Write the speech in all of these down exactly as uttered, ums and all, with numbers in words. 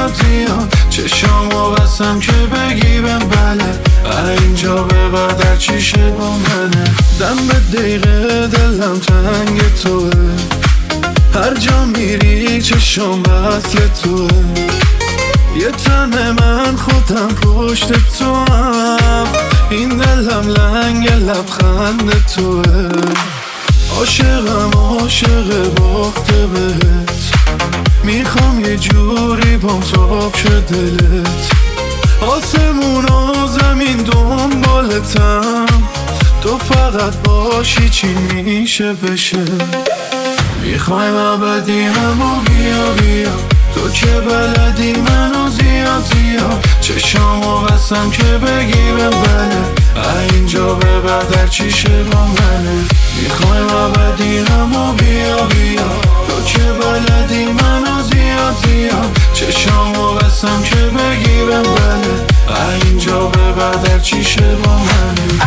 زیاد زیاد چشامو بستم که بگی بهم بله اینجا ببر در چیشه با منه دم به دقیقه دلم تنگ توه هر جا میری چشام وصل توه یه تن من خودم پشت تو هم این دلم لنگ لبخند توه عاشقم عاشق باخته بهت میخوام یه جوری بام صاف شه دلت آسمون و زمین دنبالتم تو فقط باشی چی میشه بشه میخوایم ابدی همو بیا بیا تو که بلدی منو زیاد زیاد چشامو بستم که بگی بهم بله اینجا ببر در چیشه با منه میخوایم ابدی همو بیا بیا تو که بلدی منو زیاد زیاد چشامو بستم که بگی بهم بله اینجا ببر در چیشه با منه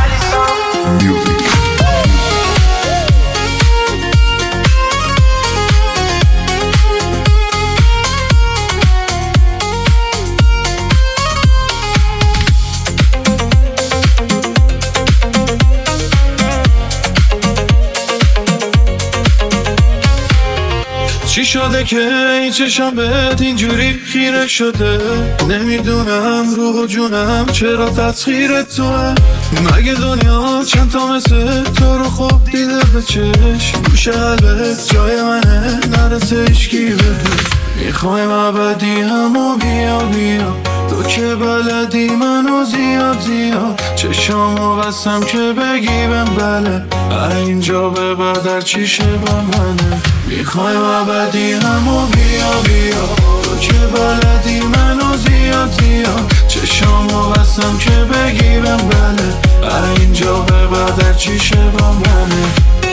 چی شده که این چشم بهت اینجوری خیره شده نمیدونم روح و جونم چرا تسخیر توه مگه دنیا چند تا مثل تو رو خوب دیده به چشم گوش قلبت جای منه نرسه اشکی بهت میخوایم ابدی همو بیا بیا تو که بلدی منو زیاد زیاد چشامو بستم که بگی بهم بله اینجا ببر در چیشه با منه میخوایم ابدی همو بیا بیا تو که بلدی منو زیاد زیاد چشامو بستم که بگی بهم بله اینجا ببر در چیشه با منه